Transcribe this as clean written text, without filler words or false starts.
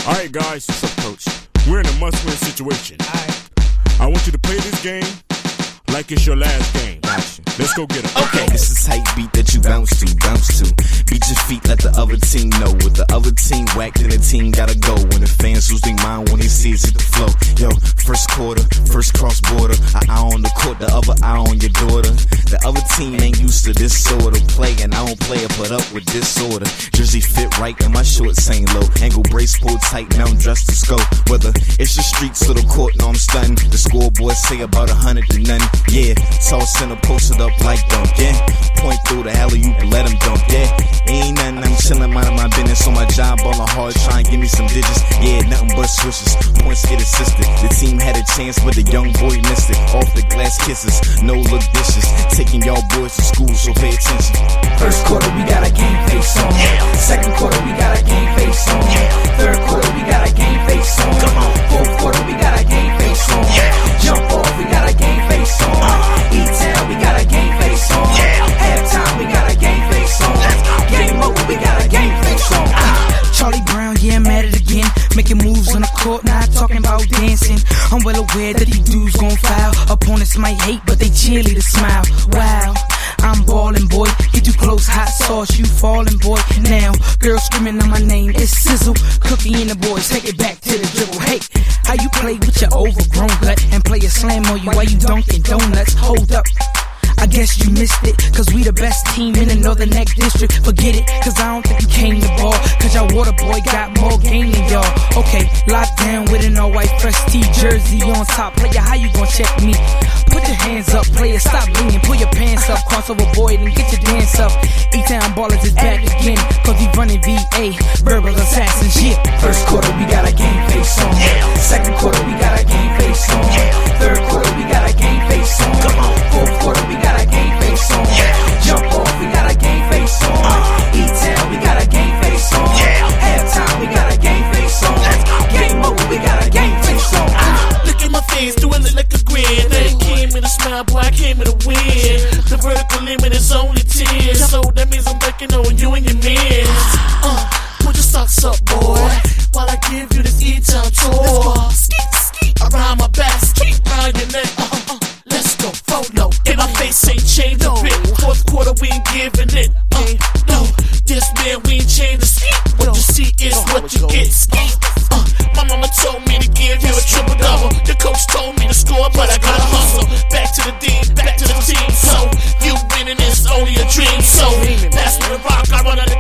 Alright guys, What's up, coach? we're in a must-win situation. Alright. I want you to play this game like it's your last game. Gotcha. Let's go get it. Okay, this is hype beat that you bounce to. Beat your feet, let the other team know. With the other team whack, then the team gotta go. When the fans lose their mind when they see us hit the flow. Yo, first quarter, first cross border. An eye on the court, the other eye on your daughter. The other team ain't used to this sort of play, and I don't play it, put up with disorder. Jersey fit right, and my shorts ain't low. Ankle brace pulled tight, now I'm dressed to scope. Whether it's the streets or the court, no, I'm stunning. The scoreboard say about 100 to none. Yeah, toss center, post it up like dunk, yeah. Point through the alley, you can let him dunk, yeah. Ain't nothing, I'm chillin', mindin' my business. On my job, ballin' hard, tryin' give me some digits. Yeah, nothing but swishes, points get assisted. The team had a chance, but the young boy missed it. Off the glass kisses, no look dishes. Taking y'all boys to school, so pay attention. First quarter, we got a game face on. Second quarter, we got a game face on. Third quarter, we got a game face on. Fourth quarter, we got a game face on. Jump off, we got a game face on. E-town, we got a game face on. Halftime, we got a game face on. Game over, we got a game face on. Charlie Brown, yeah, I'm at it again. Making moves on the court, not talking about dancing. I'm well aware that these dudes gon' foul. Opponents might hate, but they cheerleaders smile. Wow, I'm ballin', boy. Get too close, hot sauce, you fallin', boy. Now, girls screaming on my name, it's Sizzle. Cookie and the boys, take it back to the dribble. Hey, how you play with your overgrown gut and play a slam on you while you dunkin' donuts? Hold up, I guess you missed it, cause we the best team in the Northern Neck District. Forget it, cause I don't think you came to ball, cause y'all water boy got more game than y'all. Okay, locked down with an all-white fresh tee jersey on top. Player, how you gon' check me? Put your hands up, player, stop leaning. Pull your pants up, cross over boy, and get your dance up. E-Town Ballers is back again, cause we running VA, verbal assassins, yeah. First quarter, we got a game face on. Second quarter, we got a game face on. Third quarter, we got a game face on. Fourth quarter, we got a game face on. Jump off, we got a game face on. E-Town, we got a game face on. Halftime, we got a game face on. Game over, we got a game face on. Look at my face, doing it like a grin. They came in a smile, boy, I came in a win. The vertical limit is only 10, so that means I'm dunking on you and your men. Put your socks up, boy, while I give you this E-Town tour. Around my back, around your neck. Let's go, photo. And my face ain't changed a bit. Fourth quarter, we ain't giving it. No, this man, we ain't changed a skit. What you see is what you get. My mama told me to give you a triple double. The coach told me to score, but I gotta hustle. Back to the D, back to the team. So you winning is only a dream. So pass me the rock, I run out of